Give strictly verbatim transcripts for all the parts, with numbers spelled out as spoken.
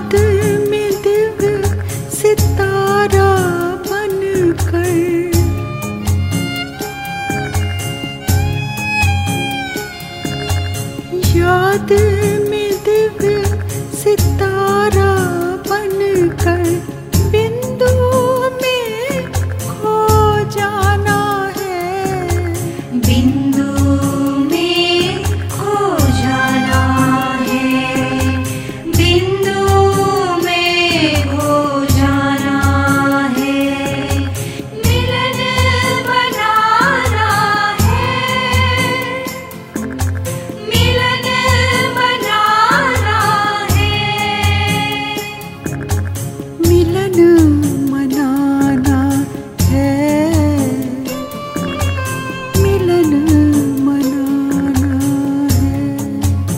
याद में दिव्य सितारा बनकर, याद में दिव्य सितारा बनकर बिंदु में खो जाना है, बिंदु में खो जाना है, बिंदु में खो जाना है, मिलन बनाना है, मिलन बनाना है, मिलन मनाना है, मिलन मनाना है।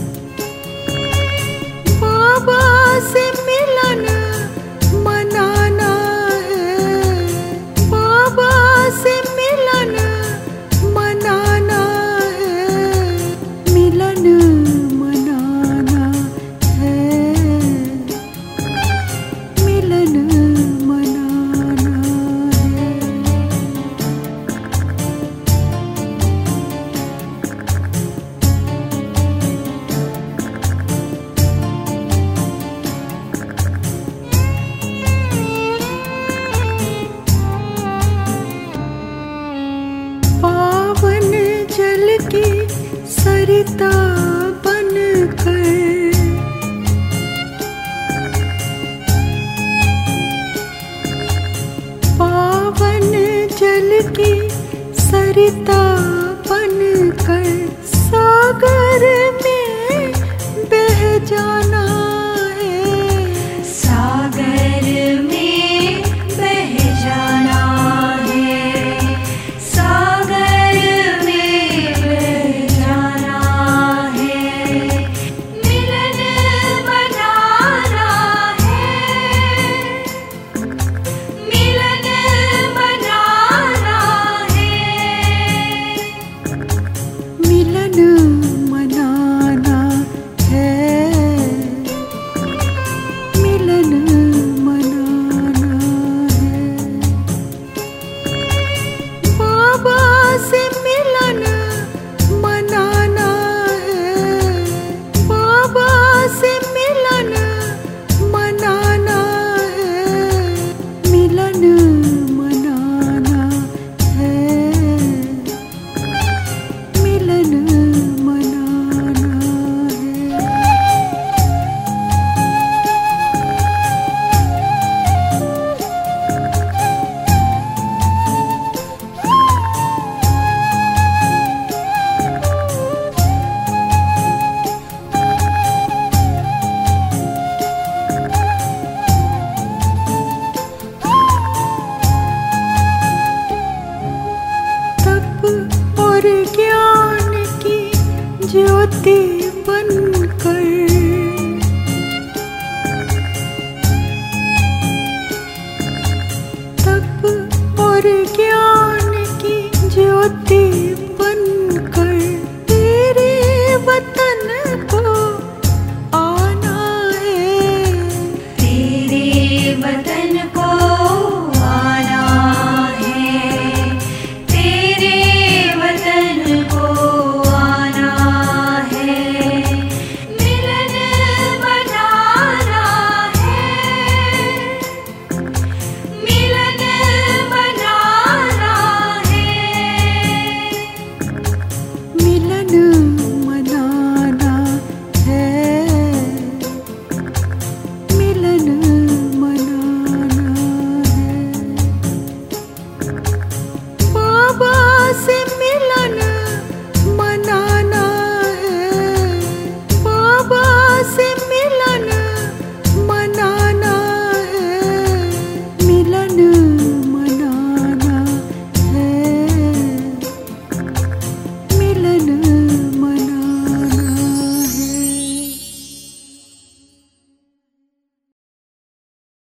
बाबा से मिलन मनाना है, बाबा से मिलन मनाना है, मिलन मनाना है, मिलन मनाना है। पावन जल की सरिता बनकर, पावन जल की सरिता बनकर सागर में बह जाना है, सागर में बह जाना है, सागर में बह जाना है, मिलन बनाना है, मिलन बनाना है, मिलन मनाना है, मिलन मनाना है। बाबा से मिलन मनाना है, बाबा से मिलन मनाना है, मिलन मनाना है, मिलन मनाना है। तप और ज्ञान की ज्योति बनकर,